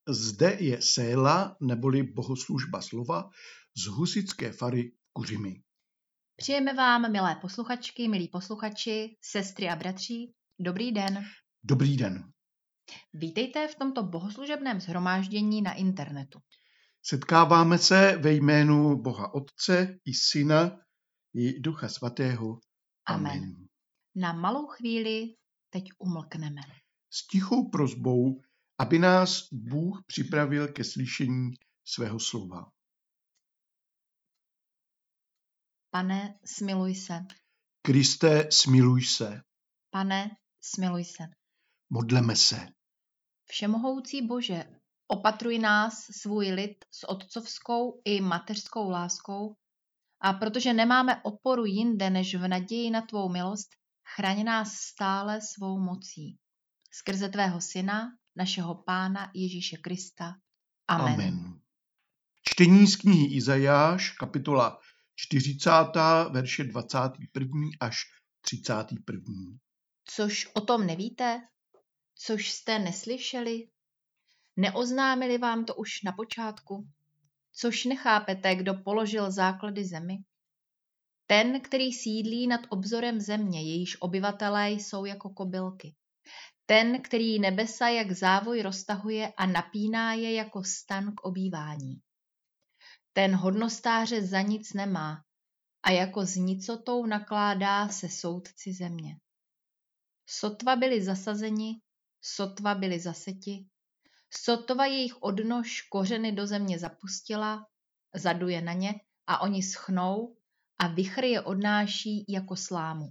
Zde je séla neboli bohoslužba slova z husitské fary Kuřimy. Přejeme vám, milé posluchačky, milí posluchači, sestry a bratři, dobrý den. Dobrý den. Vítejte v tomto bohoslužebném shromáždění na internetu. Setkáváme se ve jménu Boha Otce i Syna i Ducha Svatého. Amen. Na malou chvíli teď umlkneme. S tichou prosbou, aby nás Bůh připravil ke slyšení svého slova. Pane, smiluj se. Kriste, smiluj se. Pane, smiluj se. Modleme se. Všemohoucí Bože, opatruj nás, svůj lid, s otcovskou i mateřskou láskou, a protože nemáme oporu jinde než v naději na tvou milost, chraň nás stále svou mocí. Skrze tvého Syna, našeho Pána Ježíše Krista. Amen. Amen. Čtení z knihy Izajáš, kapitola 40, verše 21. až 31. Což o tom nevíte? Což jste neslyšeli? Neoznámili vám to už na počátku? Což nechápete, kdo položil základy zemi? Ten, který sídlí nad obzorem země, jejíž obyvatelé jsou jako kobylky. Ten, který nebesa jak závoj roztahuje a napíná je jako stan k obývání. Ten hodnostáře za nic nemá a jako s nicotou nakládá se soudci země. Sotva byli zasazeni, sotva byli zaseti, sotva jejich odnož kořeny do země zapustila, zaduje na ně a oni schnou a vichr je odnáší jako slámu.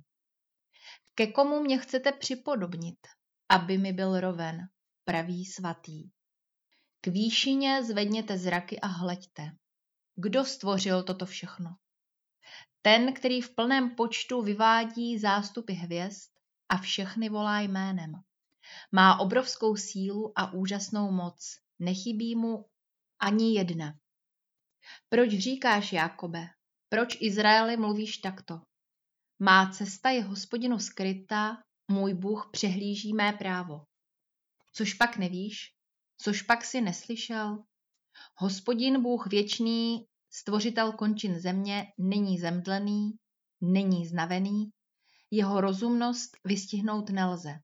Ke komu mě chcete připodobnit, aby mi byl roven, pravý svatý? K výšině zvedněte zraky a hleďte. Kdo stvořil toto všechno? Ten, který v plném počtu vyvádí zástupy hvězd a všechny volá jménem. Má obrovskou sílu a úžasnou moc, nechybí mu ani jedna. Proč říkáš, Jákobe? Proč Izraeli mluvíš takto? Má cesta je Hospodinu skrytá, můj Bůh přehlíží mé právo. Což pak nevíš? Což pak si neslyšel? Hospodin Bůh věčný, stvořitel končin země, není zemdlený, není znavený, jeho rozumnost vystihnout nelze.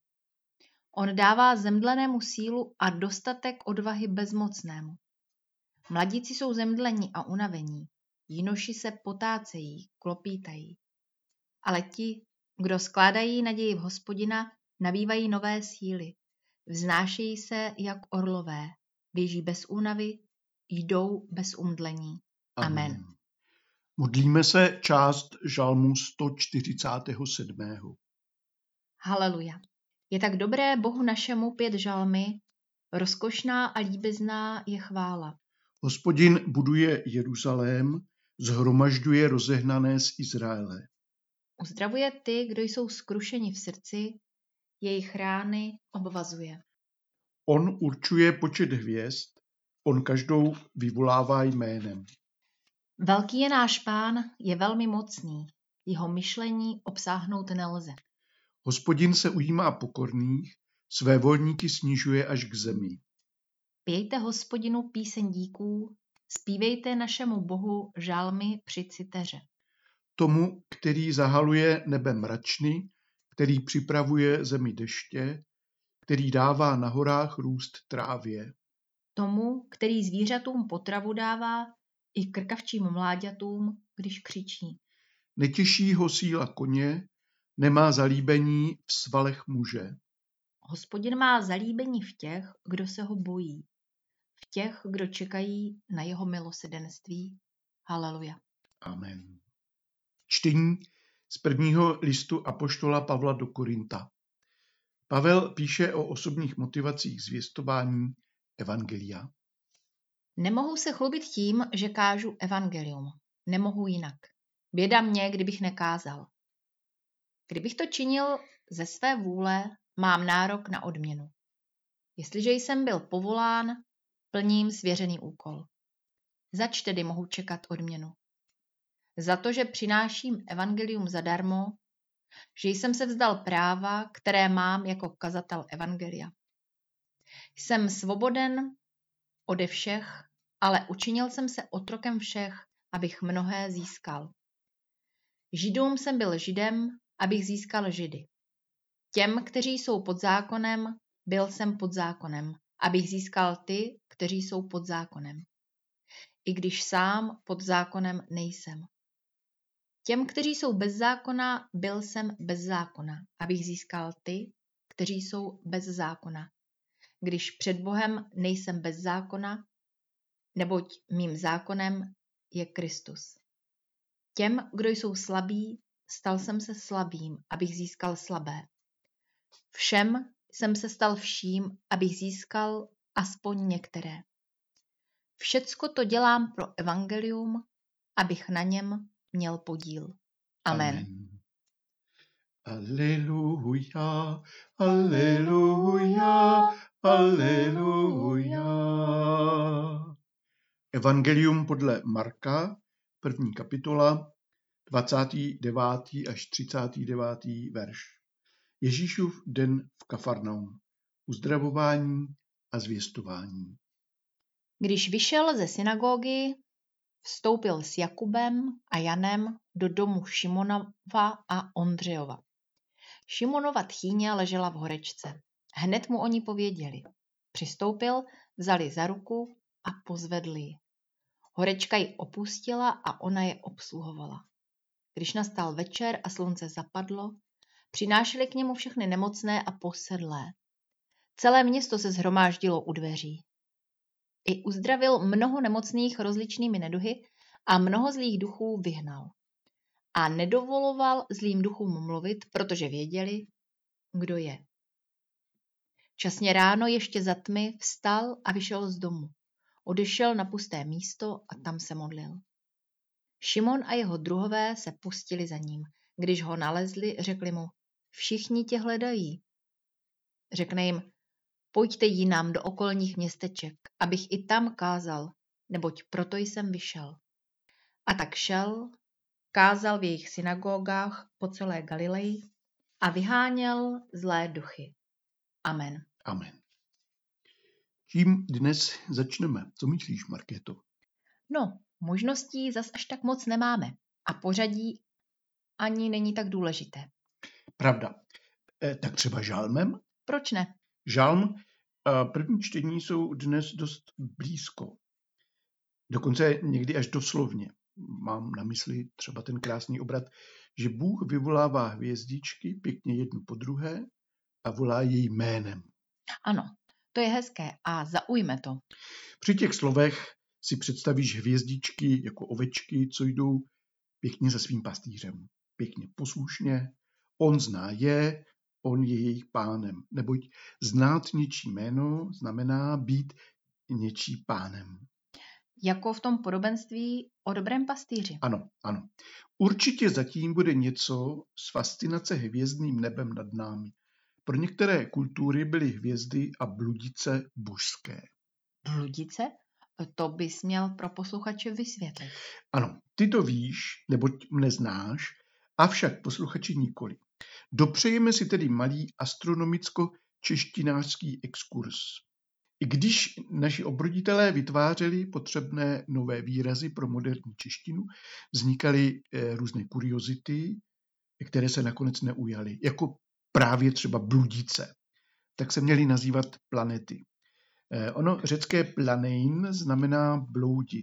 On dává zemdlenému sílu a dostatek odvahy bezmocnému. Mladíci jsou zemdlení a unavení, jinoši se potácejí, klopítají. Ale ti, kdo skládají naději v Hospodina, nabývají nové síly, vznášejí se jak orlové, běží bez únavy, jdou bez umdlení. Amen. Modlíme se část žalmu 147. Haleluja. Je tak dobré Bohu našemu pět žalmy, rozkošná a líbezná je chvála. Hospodin buduje Jeruzalém, zhromažďuje rozehnané z Izraele. Uzdravuje ty, kdo jsou skrušeni v srdci, jejich rány obvazuje. On určuje počet hvězd, on každou vyvolává jménem. Velký je náš Pán, je velmi mocný, jeho myšlení obsáhnout nelze. Hospodin se ujímá pokorných, své volníky snižuje až k zemi. Pějte Hospodinu píseň díků, zpívejte našemu Bohu žalmy při citeře. Tomu, který zahaluje nebe mračny, který připravuje zemi deště, který dává na horách růst trávě. Tomu, který zvířatům potravu dává, i krkavčím mláďatům, když křičí. Netěší ho síla koně, nemá zalíbení v svalech muže. Hospodin má zalíbení v těch, kdo se ho bojí, v těch, kdo čekají na jeho milosedenství. Haleluja. Amen. Čtení z prvního listu apoštola Pavla do Korinta. Pavel píše o osobních motivacích zvěstování evangelia. Nemohu se chlubit tím, že kážu evangelium. Nemohu jinak. Běda mě, kdybych nekázal. Kdybych to činil ze své vůle, mám nárok na odměnu. Jestliže jsem byl povolán, plním svěřený úkol. Zač tedy mohu čekat odměnu? Za to, že přináším evangelium zadarmo, že jsem se vzdal práva, které mám jako kazatel evangelia. Jsem svoboden ode všech, ale učinil jsem se otrokem všech, abych mnohé získal. Židům jsem byl Židem, abych získal Židy. Těm, kteří jsou pod zákonem, byl jsem pod zákonem, abych získal ty, kteří jsou pod zákonem. I když sám pod zákonem nejsem. Těm, kteří jsou bez zákona, byl jsem bez zákona, abych získal ty, kteří jsou bez zákona. Když před Bohem nejsem bez zákona, neboť mým zákonem je Kristus. Těm, kdo jsou slabí, stal jsem se slabým, abych získal slabé. Všem jsem se stal vším, abych získal aspoň některé. Všecko to dělám pro evangelium, abych na něm měl podíl. Amen. Aleluja, aleluja, aleluja. Evangelium podle Marka, 1. kapitola, 29. až 39. verš. Ježíšův den v Kafarnaum. Uzdravování a zvěstování. Když vyšel ze synagogy, vstoupil s Jakubem a Janem do domu Šimonova a Ondřejova. Šimonova tchýně ležela v horečce. Hned mu oni pověděli. Přistoupil, vzali za ruku a pozvedli ji. Horečka ji opustila a ona je obsluhovala. Když nastal večer a slunce zapadlo, přinášeli k němu všechny nemocné a posedlé. Celé město se shromáždilo u dveří. I uzdravil mnoho nemocných rozličnými neduhy a mnoho zlých duchů vyhnal. A nedovoloval zlým duchům mluvit, protože věděli, kdo je. Časně ráno ještě za tmy vstal a vyšel z domu. Odešel na pusté místo a tam se modlil. Šimon a jeho druhové se pustili za ním. Když ho nalezli, řekli mu, všichni tě hledají. Řekne jim, pojďte jinam do okolních městeček, abych i tam kázal, neboť proto jsem vyšel. A tak šel, kázal v jejich synagogách po celé Galileji a vyháněl zlé duchy. Amen. Amen. Čím dnes začneme? Co myslíš, Markéto? No, možností zas až tak moc nemáme a pořadí ani není tak důležité. Pravda. Tak třeba žalmem? Proč ne? Žalm a první čtení jsou dnes dost blízko. Dokonce někdy až doslovně. Mám na mysli třeba ten krásný obrat, že Bůh vyvolává hvězdičky pěkně jednu po druhé a volá její jménem. Ano, to je hezké a zaujme to. Při těch slovech si představíš hvězdičky jako ovečky, co jdou pěkně za svým pastýřem. Pěkně poslušně. On zná je, on je jejich pánem. Neboť znát něčí jméno znamená být něčí pánem. Jako v tom podobenství o dobrém pastýři. Ano, ano. Určitě zatím bude něco z fascinace hvězdným nebem nad námi. Pro některé kultury byly hvězdy a bludice božské. Bludice? To bys měl pro posluchače vysvětlit. Ano, ty to víš, neboť mne znáš, avšak posluchači nikoli. Dopřejeme si tedy malý astronomicko-češtinářský exkurs. I když naši obroditelé vytvářeli potřebné nové výrazy pro moderní češtinu, vznikaly různé kuriozity, které se nakonec neujaly, jako právě třeba bludice. Tak se měly nazývat planety. Ono řecké planein znamená bloudit.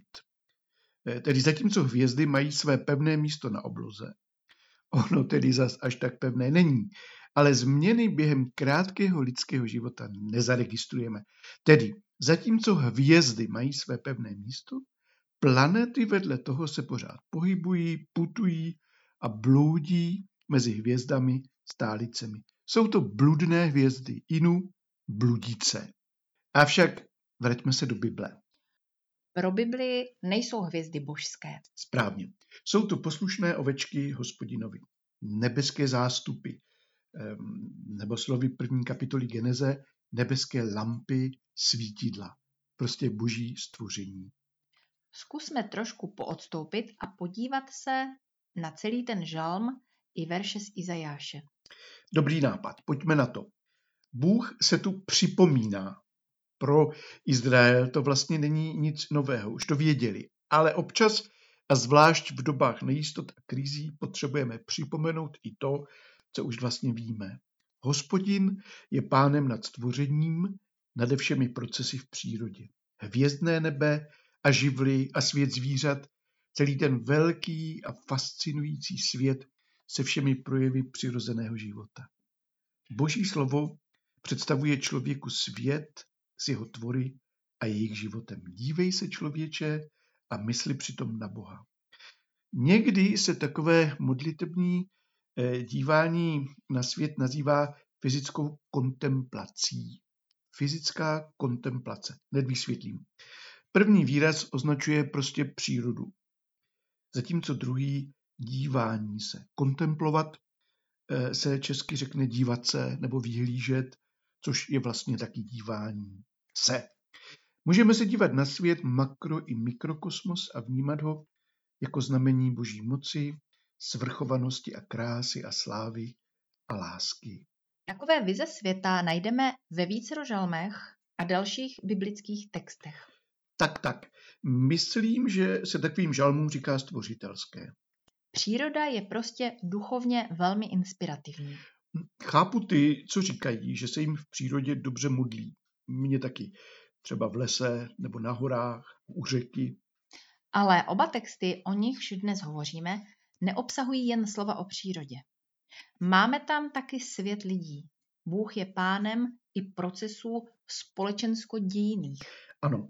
Tedy zatímco hvězdy mají své pevné místo na obloze, ono tedy zas až tak pevné není, ale změny během krátkého lidského života nezaregistrujeme. Tedy zatímco hvězdy mají své pevné místo, planety vedle toho se pořád pohybují, putují a bloudí mezi hvězdami, stálicemi. Jsou to bludné hvězdy, inu bludice. Avšak vraťme se do Bible. Pro Bibli nejsou hvězdy božské. Správně. Jsou to poslušné ovečky Hospodinovi. Nebeské zástupy, nebo slovy 1. kapitoly Geneze, nebeské lampy, svítidla. Prostě boží stvoření. Zkusme trošku poodstoupit a podívat se na celý ten žalm i verše z Izajáše. Dobrý nápad, pojďme na to. Bůh se tu připomíná. Pro Izrael to vlastně není nic nového, už to věděli. Ale občas, a zvlášť v dobách nejistot a krizí, potřebujeme připomenout i to, co už vlastně víme. Hospodin je pánem nad stvořením, nade všemi procesy v přírodě. Hvězdné nebe a živly a svět zvířat, celý ten velký a fascinující svět se všemi projevy přirozeného života. Boží slovo představuje člověku svět s jeho tvory a jejich životem. Dívej se, člověče, a mysli přitom na Boha. Někdy se takové modlitební dívání na svět nazývá fyzickou kontemplací. Fyzická kontemplace. Hned vysvětlím. První výraz označuje prostě přírodu, zatímco druhý dívání se. Kontemplovat se česky řekne dívat se nebo vyhlížet, což je vlastně taky dívání se. Můžeme se dívat na svět makro i mikrokosmos a vnímat ho jako znamení boží moci, svrchovanosti a krásy a slávy a lásky. Takové vize světa najdeme ve vícero žalmech a dalších biblických textech. Tak. Myslím, že se takovým žalmům říká stvořitelské. Příroda je prostě duchovně velmi inspirativní. Chápu ty, co říkají, že se jim v přírodě dobře modlí. Mně taky. Třeba v lese nebo na horách, u řeky. Ale oba texty, o nichž dnes hovoříme, neobsahují jen slova o přírodě. Máme tam taky svět lidí. Bůh je pánem i procesů společensko-dějinných. Ano.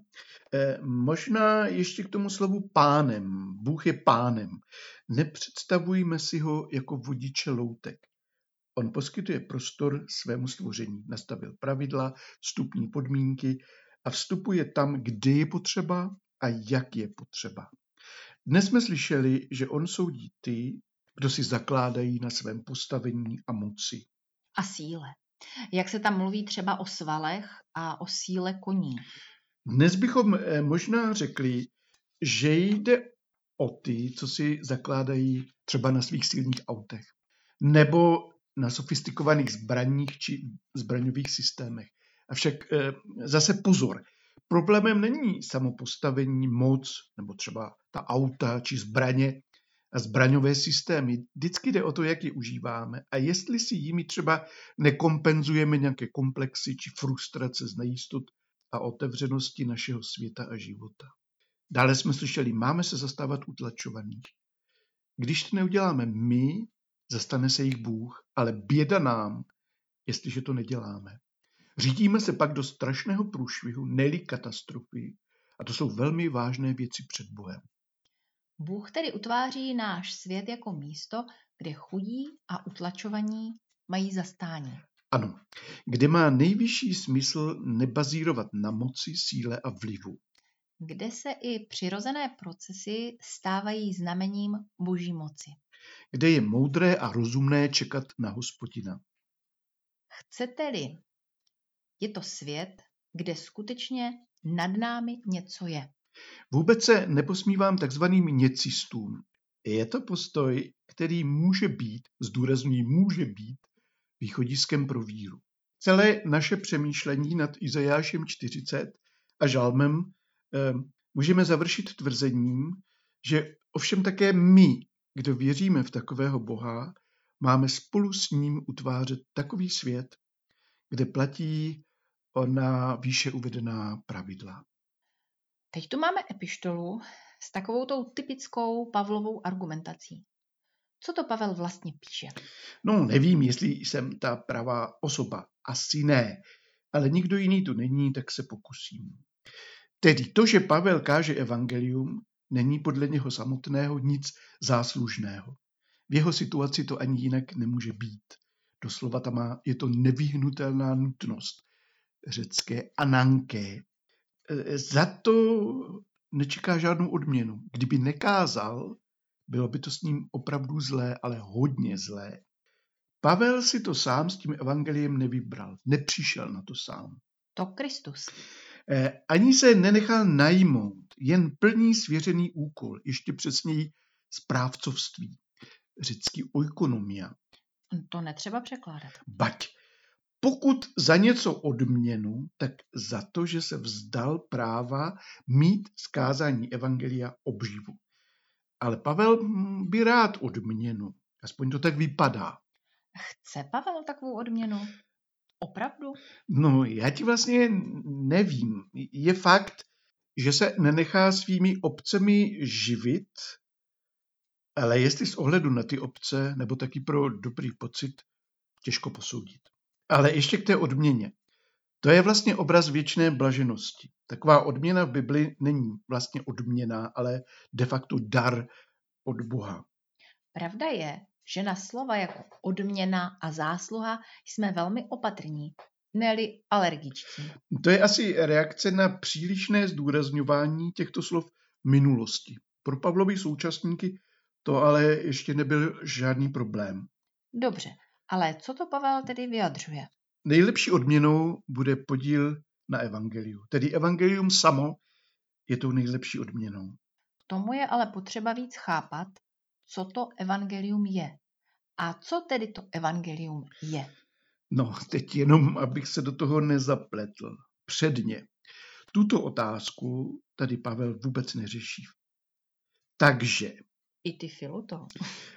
Možná ještě k tomu slovu pánem. Bůh je pánem. Nepředstavujme si ho jako vodiče loutek. On poskytuje prostor svému stvoření. Nastavil pravidla, vstupní podmínky a vstupuje tam, kde je potřeba a jak je potřeba. Dnes jsme slyšeli, že on soudí ty, kdo si zakládají na svém postavení a moci. A síle. Jak se tam mluví třeba o svalech a o síle koní. Dnes bychom možná řekli, že jde o ty, co si zakládají třeba na svých silných autech, nebo na sofistikovaných zbraních či zbraňových systémech. Avšak zase pozor, problémem není samo postavení, moc, nebo třeba ta auta či zbraně a zbraňové systémy. Vždycky jde o to, jak je užíváme a jestli si jimi třeba nekompenzujeme nějaké komplexy či frustrace z nejistot a otevřenosti našeho světa a života. Dále jsme slyšeli, máme se zastávat utlačovaných. Když to neuděláme my, zastane se jich Bůh, ale běda nám, jestliže to neděláme. Řídíme se pak do strašného průšvihu, ne-li katastrofy, a to jsou velmi vážné věci před Bohem. Bůh tedy utváří náš svět jako místo, kde chudí a utlačovaní mají zastání. Ano, kde má nejvyšší smysl nebazírovat na moci, síle a vlivu. Kde se i přirozené procesy stávají znamením boží moci. Kde je moudré a rozumné čekat na Hospodina. Chcete-li, je to svět, kde skutečně nad námi něco je. Vůbec se neposmívám takzvaným něcistům. Je to postoj, který může být, zdůrazňuji, může být východiskem pro víru. Celé naše přemýšlení nad Izajášem 40 a žalmem můžeme završit tvrzením, že ovšem také my, kdo věříme v takového Boha, máme spolu s ním utvářet takový svět, kde platí ona výše uvedená pravidla. Teď tu máme epištolu s takovou tou typickou Pavlovou argumentací. Co to Pavel vlastně píše? No, nevím, jestli jsem ta pravá osoba. Asi ne, ale nikdo jiný tu není, tak se pokusím. Tedy to, že Pavel káže evangelium, není podle něho samotného nic záslužného. V jeho situaci to ani jinak nemůže být. Doslova tam je to nevyhnutelná nutnost. Řecké ananké. Za to nečeká žádnou odměnu. Kdyby nekázal, bylo by to s ním opravdu zlé, ale hodně zlé. Pavel si to sám s tím evangeliem nevybral. Nepřišel na to sám. To Kristus. Ani se nenechal najmout, jen plní svěřený úkol, ještě přesněji správcovství. Řecký oikonomia. To netřeba překládat. Bať pokud za něco odměnu, tak za to, že se vzdal práva mít z kázání evangelia obživu. Ale Pavel by rád odměnu. Aspoň to tak vypadá. Chce Pavel takovou odměnu? Opravdu? No, já ti vlastně nevím. Je fakt, že se nenechá svými obcemi živit, ale jestli z ohledu na ty obce, nebo taky pro dobrý pocit, těžko posoudit. Ale ještě k té odměně. To je vlastně obraz věčné blaženosti. Taková odměna v Bibli není vlastně odměna, ale de facto dar od Boha. Pravda je, že na slova jako odměna a zásluha jsme velmi opatrní, ne-li alergičtí. To je asi reakce na přílišné zdůrazňování těchto slov minulosti. Pro Pavlovy současníky to ale ještě nebyl žádný problém. Dobře, ale co to Pavel tedy vyjadřuje? Nejlepší odměnou bude podíl na evangeliu. Tedy evangelium samo je tou nejlepší odměnou. K tomu je ale potřeba víc chápat, co to evangelium je. A co tedy to evangelium je? No, teď jenom, abych se do toho nezapletl. Předně. Tuto otázku tady Pavel vůbec neřeší. Takže, I ty filuto.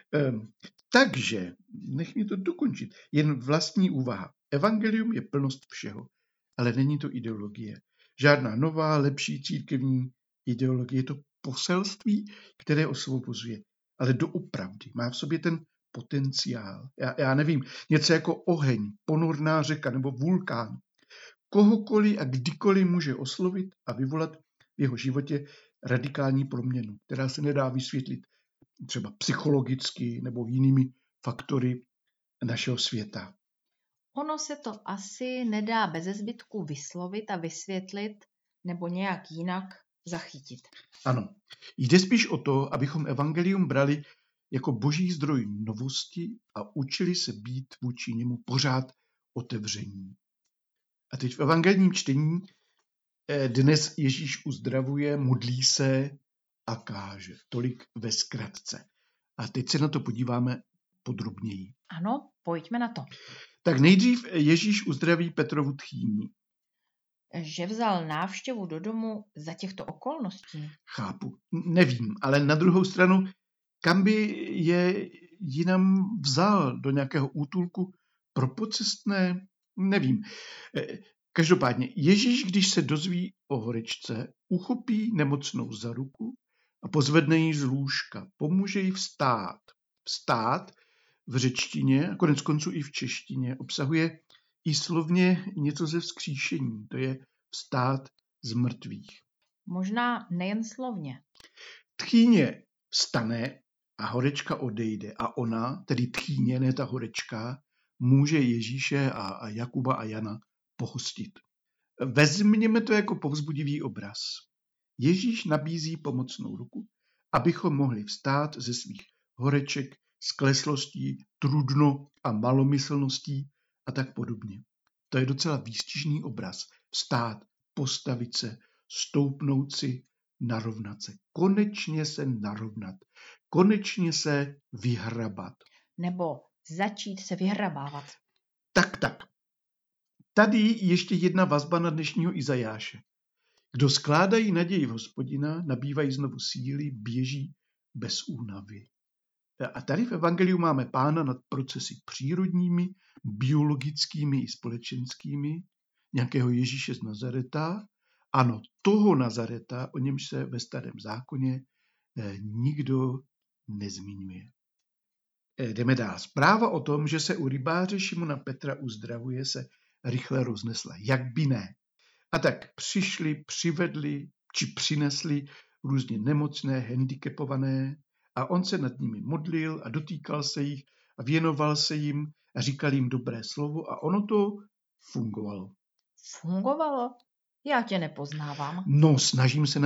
takže, nech mě to dokončit, jen vlastní úvaha. Evangelium je plnost všeho, ale není to ideologie. Žádná nová, lepší církevní ideologie. Je to poselství, které osvobozuje, ale doopravdy má v sobě ten potenciál. Já nevím, něco jako oheň, ponorná řeka nebo vulkán. Kohokoliv a kdykoliv může oslovit a vyvolat v jeho životě radikální proměnu, která se nedá vysvětlit třeba psychologicky nebo jinými faktory našeho světa. Ono se to asi nedá beze zbytku vyslovit a vysvětlit nebo nějak jinak zachytit. Ano, jde spíš o to, abychom evangelium brali jako boží zdroj novosti a učili se být vůči němu pořád otevření. A teď v evangelním čtení dnes Ježíš uzdravuje, modlí se a káže. Tolik ve zkratce. A teď se na to podíváme podrobněji. Ano, pojďme na to. Tak nejdřív Ježíš uzdraví Petrovu tchýni. Že vzal návštěvu do domu za těchto okolností? Chápu, nevím, ale na druhou stranu, kam by je jinam vzal? Do nějakého útulku pro pocestné? Nevím. Každopádně, Ježíš, když se dozví o horečce, uchopí nemocnou za ruku a pozvedne ji z lůžka. Pomůže jí vstát. Vstát v řečtině, a konec konců i v češtině, obsahuje i slovně něco ze vzkříšení. To je vstát z mrtvých. Možná nejen slovně. Tchýně vstane a horečka odejde. A ona, tedy tchýně, ne ta horečka, může Ježíše a Jakuba a Jana pohostit. Vezměme to jako povzbudivý obraz. Ježíš nabízí pomocnou ruku, abychom mohli vstát ze svých horeček, skleslostí, trudno a malomyslností a tak podobně. To je docela výstižný obraz. Vstát, postavit se, stoupnout si, narovnat se. Konečně se narovnat. Konečně se vyhrabat. Nebo začít se vyhrabávat. Tak. Tady ještě jedna vazba na dnešního Izajáše. Kdo skládají naději v Hospodina, nabývají znovu síly, běží bez únavy. A tady v Evangeliu máme Pána nad procesy přírodními, biologickými i společenskými, nějakého Ježíše z Nazareta. Ano, toho Nazareta, o němž se ve Starém zákoně nikdo nezmiňuje. Jdeme dál. Zpráva o tom, že se u rybáře Šimona Petra uzdravuje, se rychle roznesla. Jak by ne? A tak přivedli či přinesli různě nemocné, handicapované a on se nad nimi modlil a dotýkal se jich a věnoval se jim a říkal jim dobré slovo a ono to fungovalo. Fungovalo? Já tě nepoznávám. No, snažím se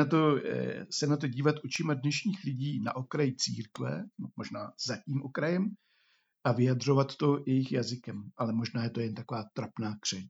na to dívat očima dnešních lidí na okraji církve, možná za tím okrajem, a vyjadřovat to jejich jazykem, ale možná je to jen taková trapná křeč.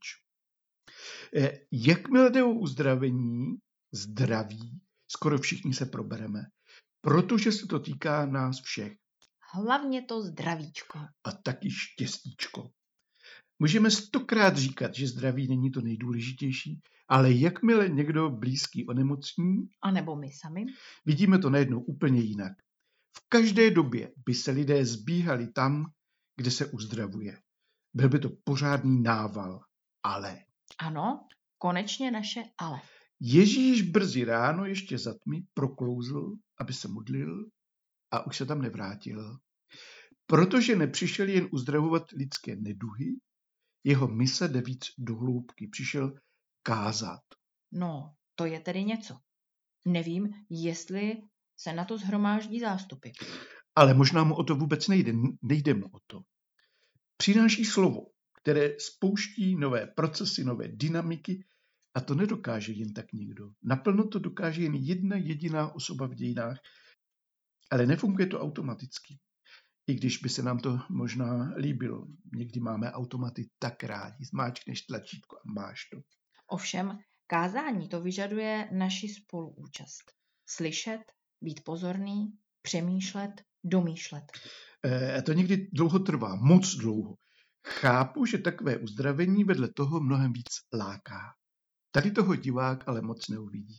Jakmile jde o uzdravení, zdraví, skoro všichni se probereme, protože se to týká nás všech. Hlavně to zdravíčko. A taky štěstíčko. Můžeme 100krát říkat, že zdraví není to nejdůležitější, ale jakmile někdo blízký onemocní, A nebo my sami, vidíme to najednou úplně jinak. V každé době by se lidé zbíhali tam, kde se uzdravuje. Byl by to pořádný nával, ale. ano, konečně naše ale. Ježíš brzy ráno ještě za tmy proklouzl, aby se modlil a už se tam nevrátil. Protože nepřišel jen uzdravovat lidské neduhy, jeho mise jde víc do hloubky. Přišel kázat. No, to je tedy něco. Nevím, jestli se na to shromáždí zástupy. Ale možná mu o to vůbec nejde. Nejde mu o to. Přináší slovo, které spouští nové procesy, nové dynamiky a to nedokáže jen tak nikdo. Naplno to dokáže jen jedna jediná osoba v dějinách, ale nefunguje to automaticky. I když by se nám to možná líbilo. Někdy máme automaty tak rádi. Zmáčkneš tlačítko a máš to. Ovšem, kázání to vyžaduje naši spoluúčast. Slyšet, být pozorný, přemýšlet, domýšlet. A to někdy dlouho trvá, moc dlouho. Chápu, že takové uzdravení vedle toho mnohem víc láká. Tady toho divák ale moc neuvidí.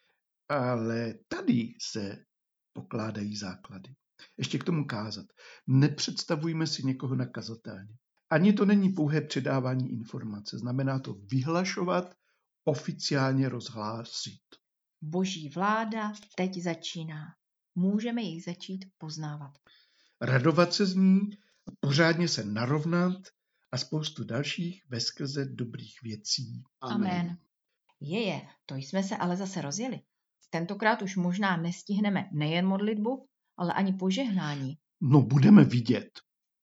Ale tady se pokládají základy. Ještě k tomu kázat. Nepředstavujme si někoho nakazatelně. Ani to není pouhé předávání informace. Znamená to vyhlašovat, oficiálně rozhlásit. Boží vláda teď začíná. Můžeme ji začít poznávat. Radovat se z ní, pořádně se narovnat a spoustu dalších veskrze dobrých věcí. Amen. To jsme se ale zase rozjeli. Tentokrát už možná nestihneme nejen modlitbu, ale ani požehnání. No, budeme vidět.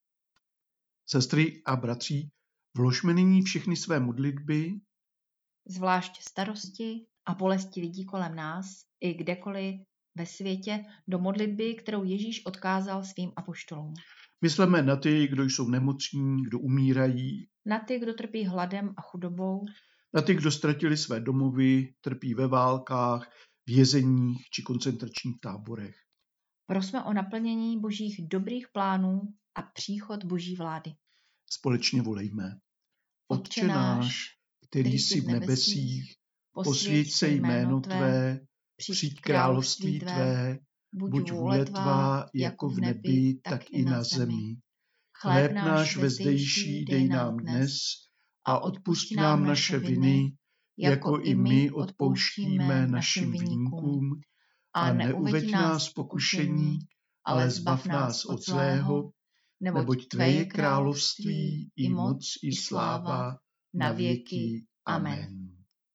Sestry a bratři, vložme nyní všechny své modlitby, zvlášť starosti a bolesti lidí kolem nás, i kdekoliv ve světě, do modlitby, kterou Ježíš odkázal svým apoštolům. mysleme na ty, kdo jsou nemocní, kdo umírají, Na ty, kdo trpí hladem a chudobou, na ty, kdo ztratili své domovy, trpí ve válkách, vězeních či koncentračních táborech. prosme o naplnění Božích dobrých plánů a příchod Boží vlády. Společně volejme. Otče náš, který jsi v nebesích, posvěť se jméno tvé, přijď království tvé, buď vůle tvá jako v nebi, tak i na zemi. Chléb náš vezdejší dej nám dnes a odpusť nám naše viny, jako i my odpouštíme našim viníkům. A neuveď nás v pokušení, ale zbav nás od zlého, neboť tvé je království, i moc, i sláva, na věky. Amen.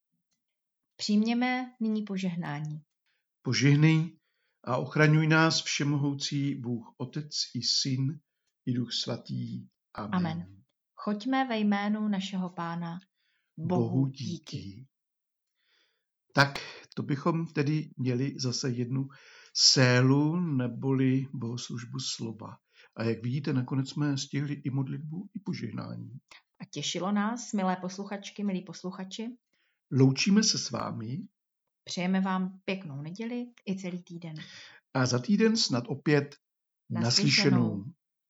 Přijměme nyní požehnání. Požehnej a ochraňuj nás všemohoucí Bůh Otec i Syn i Duch Svatý. Amen. Amen. Choďme ve jménu našeho Pána. Bohu díky. Tak to bychom tedy měli zase jednu sélu neboli bohoslužbu slova. A jak vidíte, nakonec jsme stihli i modlitbu, i požehnání. A těšilo nás, milé posluchačky, milí posluchači. Loučíme se s vámi. Přejeme vám pěknou neděli i celý týden. A za týden snad opět naslyšenou.